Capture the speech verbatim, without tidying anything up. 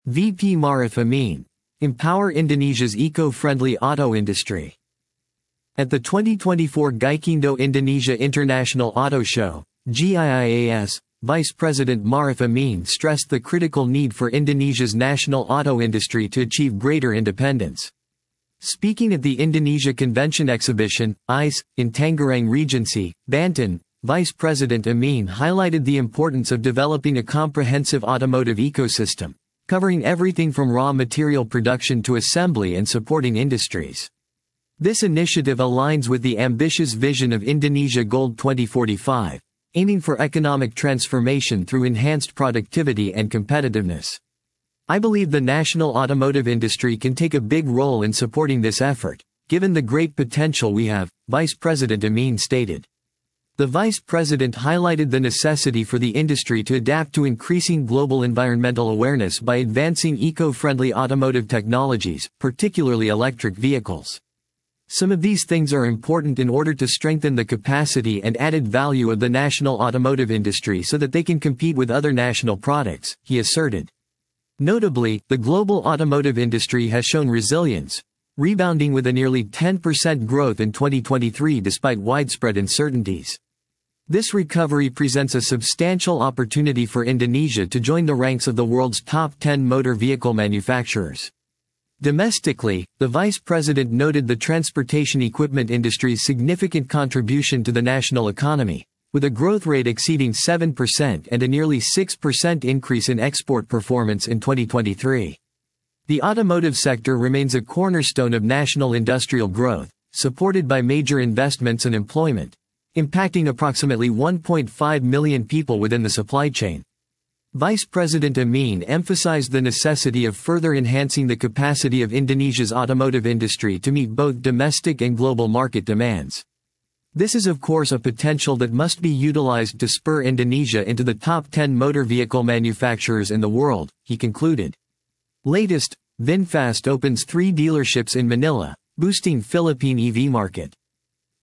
V P Marif Amin. Empower Indonesia's eco-friendly auto industry. At the twenty twenty-four Gaikindo Indonesia International Auto Show, G I I A S, Vice President Marif Amin stressed the critical need for Indonesia's national auto industry to achieve greater independence. Speaking at the Indonesia Convention Exhibition, I C E, in Tangerang Regency, Banten, Vice President Amin highlighted the importance of developing a comprehensive automotive ecosystem, covering everything from raw material production to assembly and supporting industries. This initiative aligns with the ambitious vision of Indonesia Gold twenty forty-five, aiming for economic transformation through enhanced productivity and competitiveness. I believe the national automotive industry can take a big role in supporting this effort, given the great potential we have, Vice President Amin stated. The Vice President highlighted the necessity for the industry to adapt to increasing global environmental awareness by advancing eco-friendly automotive technologies, particularly electric vehicles. Some of these things are important in order to strengthen the capacity and added value of the national automotive industry so that they can compete with other national products, he asserted. Notably, the global automotive industry has shown resilience, rebounding with a nearly ten percent growth in twenty twenty-three despite widespread uncertainties. This recovery presents a substantial opportunity for Indonesia to join the ranks of the world's top ten motor vehicle manufacturers. Domestically, the Vice President noted the transportation equipment industry's significant contribution to the national economy, with a growth rate exceeding seven percent and a nearly six percent increase in export performance in twenty twenty-three. The automotive sector remains a cornerstone of national industrial growth, supported by major investments and employment, impacting approximately one point five million people within the supply chain. Vice President Amin emphasized the necessity of further enhancing the capacity of Indonesia's automotive industry to meet both domestic and global market demands. This is of course a potential that must be utilized to spur Indonesia into the top ten motor vehicle manufacturers in the world, he concluded. Latest, VinFast opens three dealerships in Manila, boosting Philippine E V market.